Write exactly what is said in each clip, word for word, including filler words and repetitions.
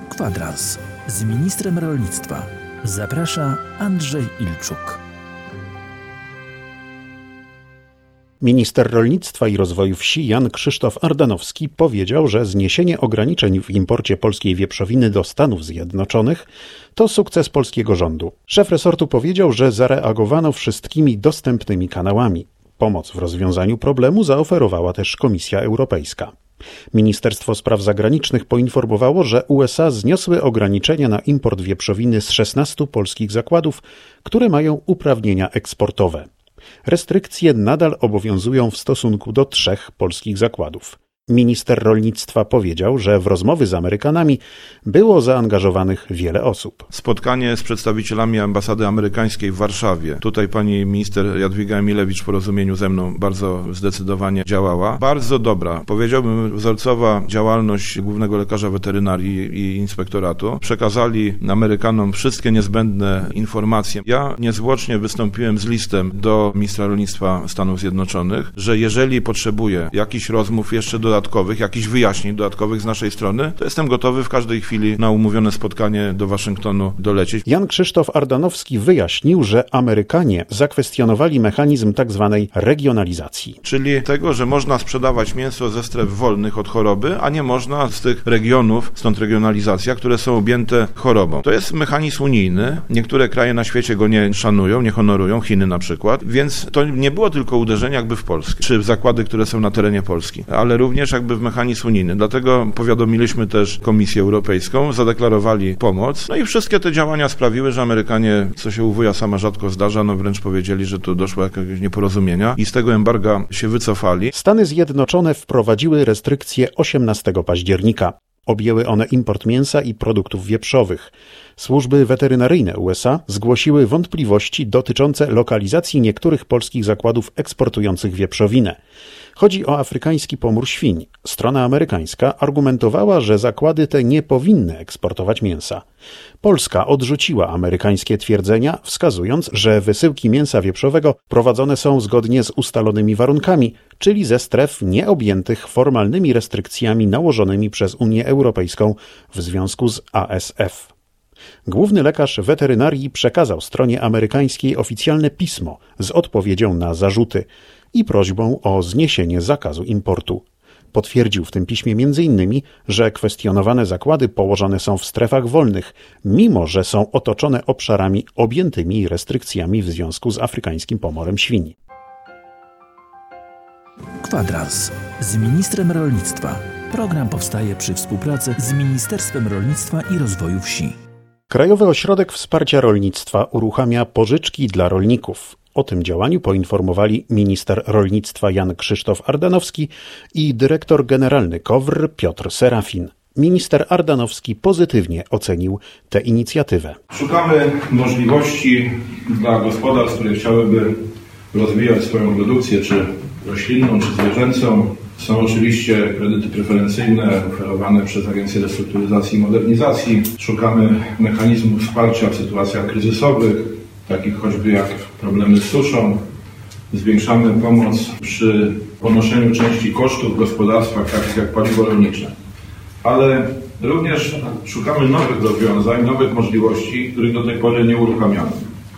Kwadrans z ministrem rolnictwa. Zaprasza Andrzej Ilczuk. Minister rolnictwa i rozwoju wsi Jan Krzysztof Ardanowski powiedział, że zniesienie ograniczeń w imporcie polskiej wieprzowiny do Stanów Zjednoczonych to sukces polskiego rządu. Szef resortu powiedział, że zareagowano wszystkimi dostępnymi kanałami. Pomoc w rozwiązaniu problemu zaoferowała też Komisja Europejska. Ministerstwo Spraw Zagranicznych poinformowało, że U S A zniosły ograniczenia na import wieprzowiny z szesnastu polskich zakładów, które mają uprawnienia eksportowe. Restrykcje nadal obowiązują w stosunku do trzech polskich zakładów. Minister rolnictwa powiedział, że w rozmowy z Amerykanami było zaangażowanych wiele osób. Spotkanie z przedstawicielami ambasady amerykańskiej w Warszawie. Tutaj pani minister Jadwiga Emilewicz w porozumieniu ze mną bardzo zdecydowanie działała. Bardzo dobra, powiedziałbym wzorcowa działalność głównego lekarza weterynarii i inspektoratu. Przekazali Amerykanom wszystkie niezbędne informacje. Ja niezwłocznie wystąpiłem z listem do ministra rolnictwa Stanów Zjednoczonych, że jeżeli potrzebuje jakichś rozmów jeszcze dodatkowych, dodatkowych, jakichś wyjaśnień dodatkowych z naszej strony, to jestem gotowy w każdej chwili na umówione spotkanie do Waszyngtonu dolecieć. Jan Krzysztof Ardanowski wyjaśnił, że Amerykanie zakwestionowali mechanizm tzw. regionalizacji. Czyli tego, że można sprzedawać mięso ze stref wolnych od choroby, a nie można z tych regionów, stąd regionalizacja, które są objęte chorobą. To jest mechanizm unijny. Niektóre kraje na świecie go nie szanują, nie honorują, Chiny na przykład, więc to nie było tylko uderzenie jakby w Polskę, czy w zakłady, które są na terenie Polski, ale również jakby w mechanizm unijny. Dlatego powiadomiliśmy też Komisję Europejską, zadeklarowali pomoc. No i wszystkie te działania sprawiły, że Amerykanie, co się u wuja sama rzadko zdarza, no wręcz powiedzieli, że tu doszło jakiegoś nieporozumienia i z tego embarga się wycofali. Stany Zjednoczone wprowadziły restrykcje osiemnastego października. Objęły one import mięsa i produktów wieprzowych. Służby weterynaryjne U S A zgłosiły wątpliwości dotyczące lokalizacji niektórych polskich zakładów eksportujących wieprzowinę. Chodzi o afrykański pomór świń. Strona amerykańska argumentowała, że zakłady te nie powinny eksportować mięsa. Polska odrzuciła amerykańskie twierdzenia, wskazując, że wysyłki mięsa wieprzowego prowadzone są zgodnie z ustalonymi warunkami, czyli ze stref nieobjętych formalnymi restrykcjami nałożonymi przez Unię Europejską w związku z A S F. Główny lekarz weterynarii przekazał stronie amerykańskiej oficjalne pismo z odpowiedzią na zarzuty i prośbą o zniesienie zakazu importu. Potwierdził w tym piśmie między innymi, że kwestionowane zakłady położone są w strefach wolnych, mimo że są otoczone obszarami objętymi restrykcjami w związku z afrykańskim pomorem świń. Kwadrans z ministrem rolnictwa. Program powstaje przy współpracy z Ministerstwem Rolnictwa i Rozwoju Wsi. Krajowy Ośrodek Wsparcia Rolnictwa uruchamia pożyczki dla rolników. O tym działaniu poinformowali minister rolnictwa Jan Krzysztof Ardanowski i dyrektor generalny K O W R Piotr Serafin. Minister Ardanowski pozytywnie ocenił tę inicjatywę. Szukamy możliwości dla gospodarstw, które chciałyby rozwijać swoją produkcję, czy roślinną, czy zwierzęcą. Są oczywiście kredyty preferencyjne oferowane przez Agencję Restrukturyzacji i Modernizacji. Szukamy mechanizmów wsparcia w sytuacjach kryzysowych, takich choćby jak problemy z suszą. Zwiększamy pomoc przy ponoszeniu części kosztów w gospodarstwach, takich jak paliwo rolnicze. Ale również szukamy nowych rozwiązań, nowych możliwości, których do tej pory nie uruchamiano.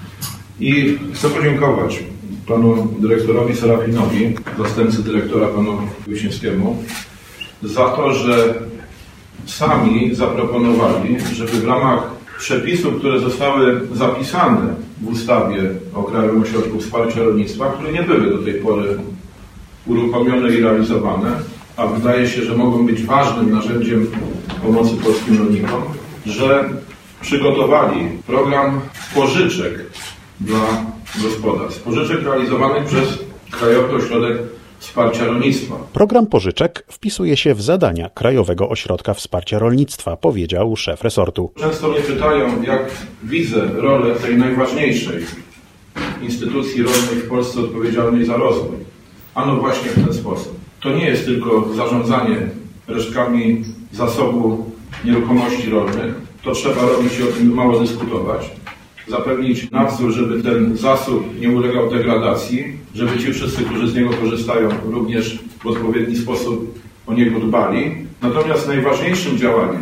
I chcę podziękować panu dyrektorowi Serafinowi, zastępcy dyrektora panu Wiśniewskiemu, za to, że sami zaproponowali, żeby w ramach przepisów, które zostały zapisane w ustawie o Krajowym Ośrodku Wsparcia Rolnictwa, które nie były do tej pory uruchomione i realizowane, a wydaje się, że mogą być ważnym narzędziem pomocy polskim rolnikom, że przygotowali program pożyczek dla gospodarstw. Pożyczek realizowanych przez Krajowy Ośrodek Wsparcia Rolnictwa. Program pożyczek wpisuje się w zadania Krajowego Ośrodka Wsparcia Rolnictwa, powiedział szef resortu. Często mnie pytają, jak widzę rolę tej najważniejszej instytucji rolnej w Polsce odpowiedzialnej za rozwój. Ano właśnie w ten sposób. To nie jest tylko zarządzanie resztkami zasobu nieruchomości rolnych. To trzeba robić i o tym mało dyskutować. Zapewnić nadzór, żeby ten zasób nie ulegał degradacji, żeby ci wszyscy, którzy z niego korzystają, również w odpowiedni sposób o niego dbali. Natomiast najważniejszym działaniem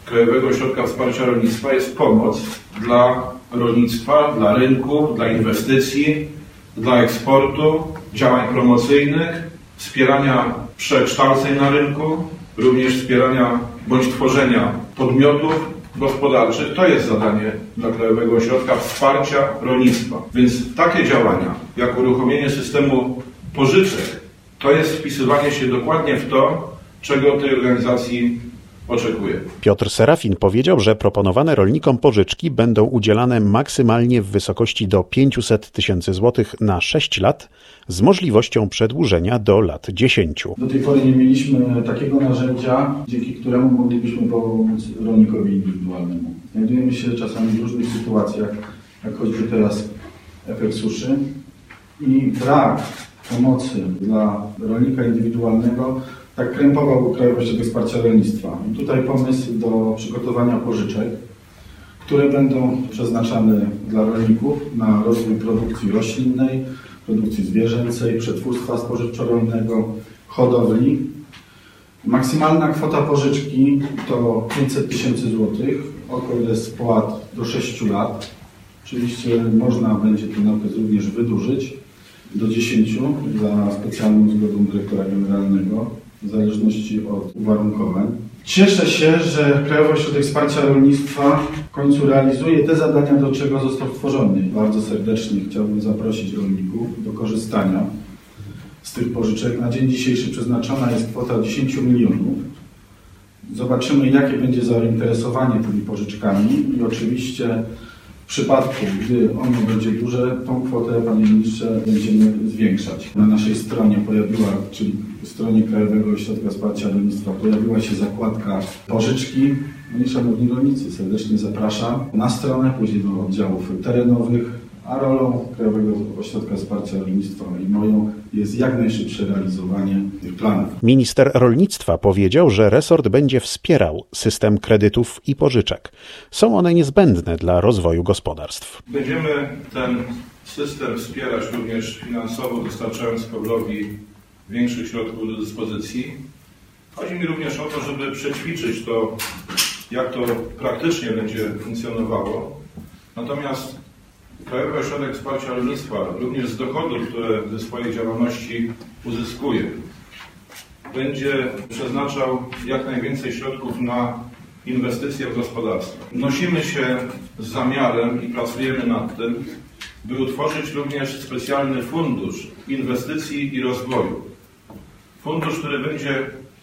Krajowego Ośrodka Wsparcia Rolnictwa jest pomoc dla rolnictwa, dla rynku, dla inwestycji, dla eksportu, działań promocyjnych, wspierania przekształceń na rynku, również wspierania bądź tworzenia podmiotów gospodarczych. To jest zadanie dla Krajowego Ośrodka Wsparcia Rolnictwa. Więc takie działania, jak uruchomienie systemu pożyczek, to jest wpisywanie się dokładnie w to, czego od tej organizacji oczekuje. Piotr Serafin powiedział, że proponowane rolnikom pożyczki będą udzielane maksymalnie w wysokości do pięćset tysięcy złotych na sześć lat z możliwością przedłużenia do lat dziesięciu. Do tej pory nie mieliśmy takiego narzędzia, dzięki któremu moglibyśmy pomóc rolnikowi indywidualnemu. Znajdujemy się czasami w różnych sytuacjach, jak choćby teraz efekt suszy i brak pomocy dla rolnika indywidualnego tak krępował Krajowy Ośrodek Wsparcia Rolnictwa. I tutaj pomysł do przygotowania pożyczek, które będą przeznaczane dla rolników na rozwój produkcji roślinnej, produkcji zwierzęcej, przetwórstwa spożywczo-rolnego, hodowli. Maksymalna kwota pożyczki to pięćset tysięcy złotych, okres spłat do sześciu lat. Oczywiście można będzie ten okres również wydłużyć do dziesięciu za specjalną zgodą dyrektora generalnego, w zależności od uwarunkowań. Cieszę się, że Krajowy Ośrodek Wsparcia Rolnictwa w końcu realizuje te zadania, do czego został stworzony. Bardzo serdecznie chciałbym zaprosić rolników do korzystania z tych pożyczek. Na dzień dzisiejszy przeznaczona jest kwota dziesięć milionów. Zobaczymy, jakie będzie zainteresowanie tymi pożyczkami i oczywiście w przypadku, gdy ono będzie duże, tą kwotę, panie ministrze, będziemy zwiększać. Na naszej stronie pojawiła, czyli stronie Krajowego Ośrodka Wsparcia Rolnictwa pojawiła się zakładka pożyczki. No i szanowni rolnicy, serdecznie zapraszam na stronę, później do oddziałów terenowych, a rolą Krajowego Ośrodka Wsparcia Rolnictwa i moją jest jak najszybsze realizowanie tych planów. Minister rolnictwa powiedział, że resort będzie wspierał system kredytów i pożyczek. Są one niezbędne dla rozwoju gospodarstw. Będziemy ten system wspierać również finansowo, dostarczając Kobrowi większych środków do dyspozycji. Chodzi mi również o to, żeby przećwiczyć to, jak to praktycznie będzie funkcjonowało. Natomiast Krajowy Ośrodek Wsparcia Rolnictwa również z dochodów, które ze swojej działalności uzyskuje, będzie przeznaczał jak najwięcej środków na inwestycje w gospodarstwo. Nosimy się z zamiarem i pracujemy nad tym, by utworzyć również specjalny fundusz inwestycji i rozwoju. Fundusz, który będzie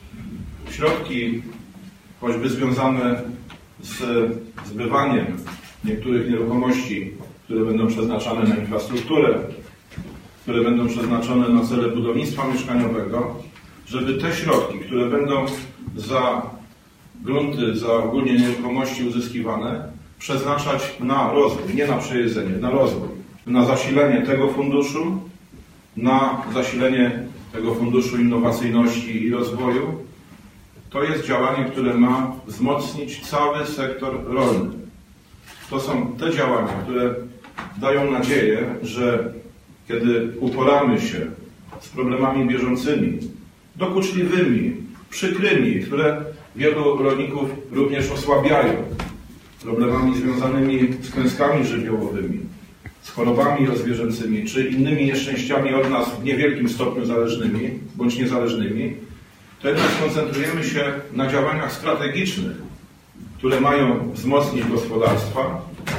środki choćby związane z zbywaniem niektórych nieruchomości, które będą przeznaczane na infrastrukturę, które będą przeznaczone na cele budownictwa mieszkaniowego, żeby te środki, które będą za grunty, za ogólnie nieruchomości uzyskiwane, przeznaczać na rozwój, nie na przejedzenie, na rozwój, na zasilenie tego funduszu, na zasilenie tego Funduszu Innowacyjności i Rozwoju. To jest działanie, które ma wzmocnić cały sektor rolny. To są te działania, które dają nadzieję, że kiedy uporamy się z problemami bieżącymi, dokuczliwymi, przykrymi, które wielu rolników również osłabiają, problemami związanymi z klęskami żywiołowymi, z chorobami rozwierzęcymi, czy innymi nieszczęściami od nas w niewielkim stopniu zależnymi bądź niezależnymi, to jednak skoncentrujemy się na działaniach strategicznych, które mają wzmocnić gospodarstwa,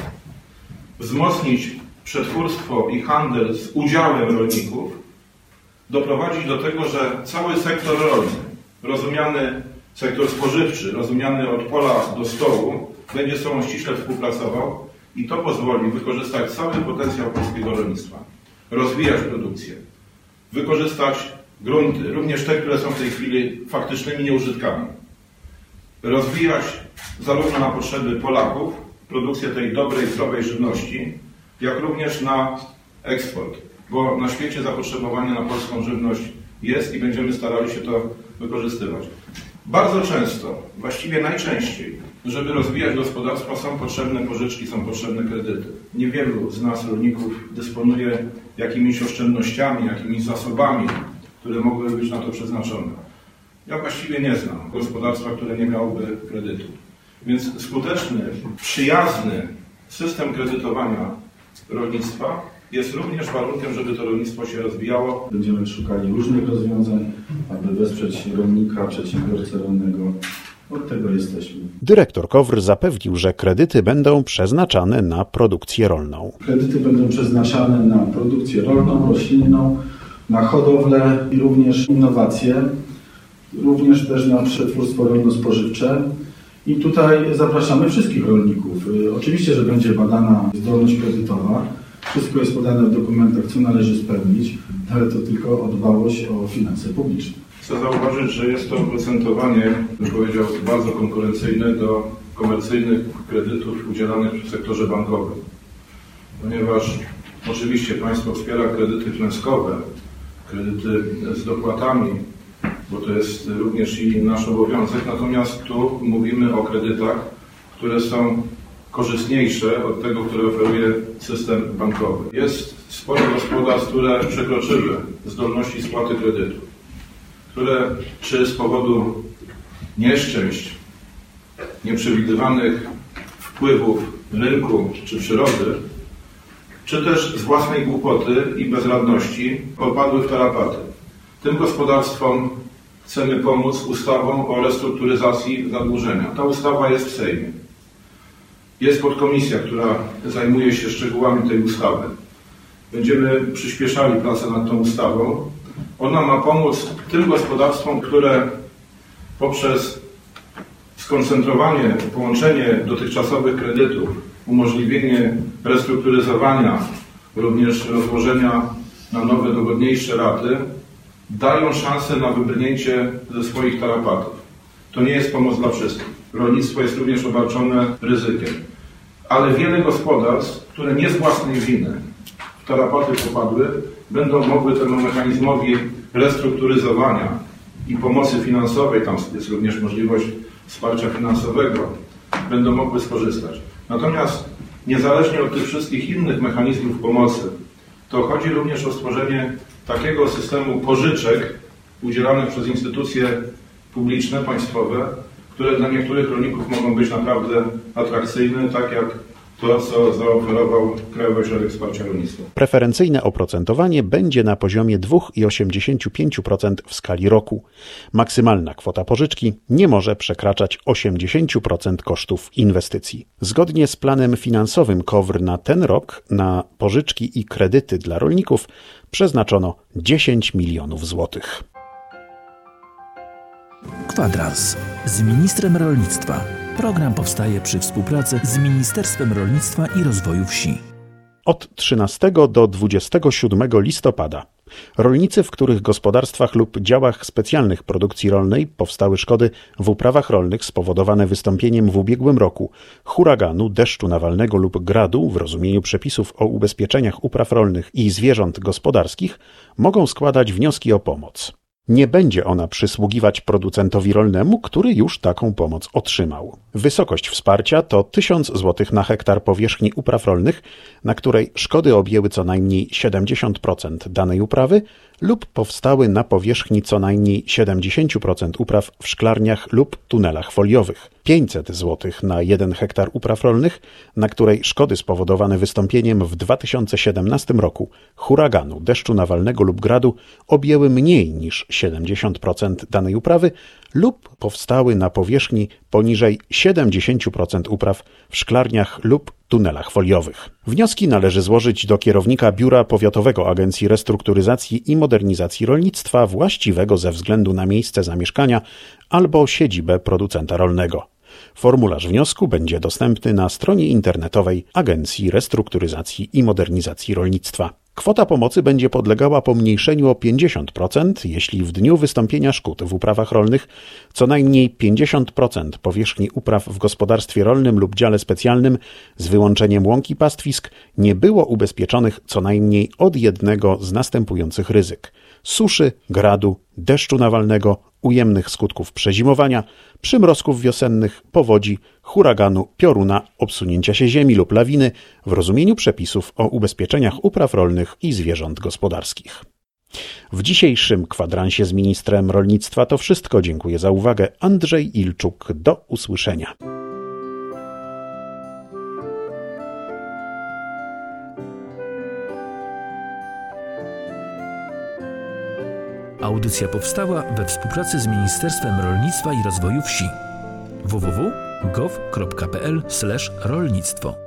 wzmocnić przetwórstwo i handel z udziałem rolników, doprowadzić do tego, że cały sektor rolny, rozumiany sektor spożywczy, rozumiany od pola do stołu, będzie z sobą ściśle współpracował i to pozwoli wykorzystać cały potencjał polskiego rolnictwa, rozwijać produkcję, wykorzystać grunty, również te, które są w tej chwili faktycznymi nieużytkami, rozwijać zarówno na potrzeby Polaków produkcję tej dobrej, zdrowej żywności, jak również na eksport, bo na świecie zapotrzebowanie na polską żywność jest i będziemy starali się to wykorzystywać. Bardzo często, właściwie najczęściej, żeby rozwijać gospodarstwa, są potrzebne pożyczki, są potrzebne kredyty. Niewielu z nas, rolników, dysponuje jakimiś oszczędnościami, jakimiś zasobami, które mogłyby być na to przeznaczone. Ja właściwie nie znam gospodarstwa, które nie miałoby kredytu. Więc skuteczny, przyjazny system kredytowania rolnictwa jest również warunkiem, żeby to rolnictwo się rozwijało. Będziemy szukali różnych rozwiązań, aby wesprzeć rolnika, przedsiębiorcę rolnego. Od tego jesteśmy. Dyrektor KOWR zapewnił, że kredyty będą przeznaczane na produkcję rolną. Kredyty będą przeznaczane na produkcję rolną, roślinną, na hodowlę i również innowacje, również też na przetwórstwo rolno-spożywcze. I tutaj zapraszamy wszystkich rolników. Oczywiście, że będzie badana zdolność kredytowa. Wszystko jest podane w dokumentach, co należy spełnić, ale to tylko o dbałość o finanse publiczne. Chcę zauważyć, że jest to oprocentowanie, bym powiedział, bardzo konkurencyjne do komercyjnych kredytów udzielanych w sektorze bankowym. Ponieważ oczywiście państwo wspiera kredyty klęskowe, kredyty z dopłatami, bo to jest również i nasz obowiązek, natomiast tu mówimy o kredytach, które są korzystniejsze od tego, które oferuje system bankowy. Jest sporo gospodarstw, które przekroczyły zdolności spłaty kredytu, które czy z powodu nieszczęść, nieprzewidywanych wpływów rynku czy przyrody, czy też z własnej głupoty i bezradności popadły w tarapaty. Tym gospodarstwom chcemy pomóc ustawą o restrukturyzacji zadłużenia. Ta ustawa jest w Sejmie. Jest podkomisja, która zajmuje się szczegółami tej ustawy. Będziemy przyspieszali pracę nad tą ustawą. Ona ma pomóc tym gospodarstwom, które poprzez skoncentrowanie, połączenie dotychczasowych kredytów, umożliwienie restrukturyzowania, również rozłożenia na nowe, dogodniejsze raty, dają szansę na wybrnięcie ze swoich tarapatów. To nie jest pomoc dla wszystkich. Rolnictwo jest również obarczone ryzykiem. Ale wiele gospodarstw, które nie z własnej winy w tarapaty popadły, będą mogły temu mechanizmowi restrukturyzowania i pomocy finansowej, tam jest również możliwość wsparcia finansowego, będą mogły skorzystać. Natomiast niezależnie od tych wszystkich innych mechanizmów pomocy, to chodzi również o stworzenie takiego systemu pożyczek udzielanych przez instytucje publiczne, państwowe, które dla niektórych rolników mogą być naprawdę atrakcyjne, tak jak to, co zaoferował Krajowy Ośrodek Wsparcia Rolnictwa. Preferencyjne oprocentowanie będzie na poziomie dwa przecinek osiemdziesiąt pięć procent w skali roku. Maksymalna kwota pożyczki nie może przekraczać osiemdziesiąt procent kosztów inwestycji. Zgodnie z planem finansowym KOWR na ten rok na pożyczki i kredyty dla rolników przeznaczono dziesięć milionów złotych. Kwadrans z ministrem rolnictwa. Program powstaje przy współpracy z Ministerstwem Rolnictwa i Rozwoju Wsi. Od trzynastego do dwudziestego siódmego listopada rolnicy, w których gospodarstwach lub działach specjalnych produkcji rolnej powstały szkody w uprawach rolnych spowodowane wystąpieniem w ubiegłym roku huraganu, deszczu nawalnego lub gradu w rozumieniu przepisów o ubezpieczeniach upraw rolnych i zwierząt gospodarskich, mogą składać wnioski o pomoc. Nie będzie ona przysługiwać producentowi rolnemu, który już taką pomoc otrzymał. Wysokość wsparcia to tysiąc złotych na hektar powierzchni upraw rolnych, na której szkody objęły co najmniej siedemdziesiąt procent danej uprawy lub powstały na powierzchni co najmniej siedemdziesiąt procent upraw w szklarniach lub tunelach foliowych. pięćset złotych na jeden hektar upraw rolnych, na której szkody spowodowane wystąpieniem w dwa tysiące siedemnastym roku huraganu, deszczu nawalnego lub gradu objęły mniej niż siedemdziesiąt procent danej uprawy lub powstały na powierzchni poniżej siedemdziesiąt procent upraw w szklarniach lub tunelach foliowych. Wnioski należy złożyć do kierownika Biura Powiatowego Agencji Restrukturyzacji i Modernizacji Rolnictwa właściwego ze względu na miejsce zamieszkania albo siedzibę producenta rolnego. Formularz wniosku będzie dostępny na stronie internetowej Agencji Restrukturyzacji i Modernizacji Rolnictwa. Kwota pomocy będzie podlegała pomniejszeniu o pięćdziesiąt procent, jeśli w dniu wystąpienia szkód w uprawach rolnych co najmniej pięćdziesiąt procent powierzchni upraw w gospodarstwie rolnym lub dziale specjalnym z wyłączeniem łąk i pastwisk nie było ubezpieczonych co najmniej od jednego z następujących ryzyk: suszy, gradu, deszczu nawalnego, ujemnych skutków przezimowania, przymrozków wiosennych, powodzi, huraganu, pioruna, obsunięcia się ziemi lub lawiny w rozumieniu przepisów o ubezpieczeniach upraw rolnych i zwierząt gospodarskich. W dzisiejszym kwadransie z ministrem rolnictwa to wszystko. Dziękuję za uwagę. Andrzej Ilczuk. Do usłyszenia. Audycja powstała we współpracy z Ministerstwem Rolnictwa i Rozwoju Wsi. w w w kropka gov kropka p l slash rolnictwo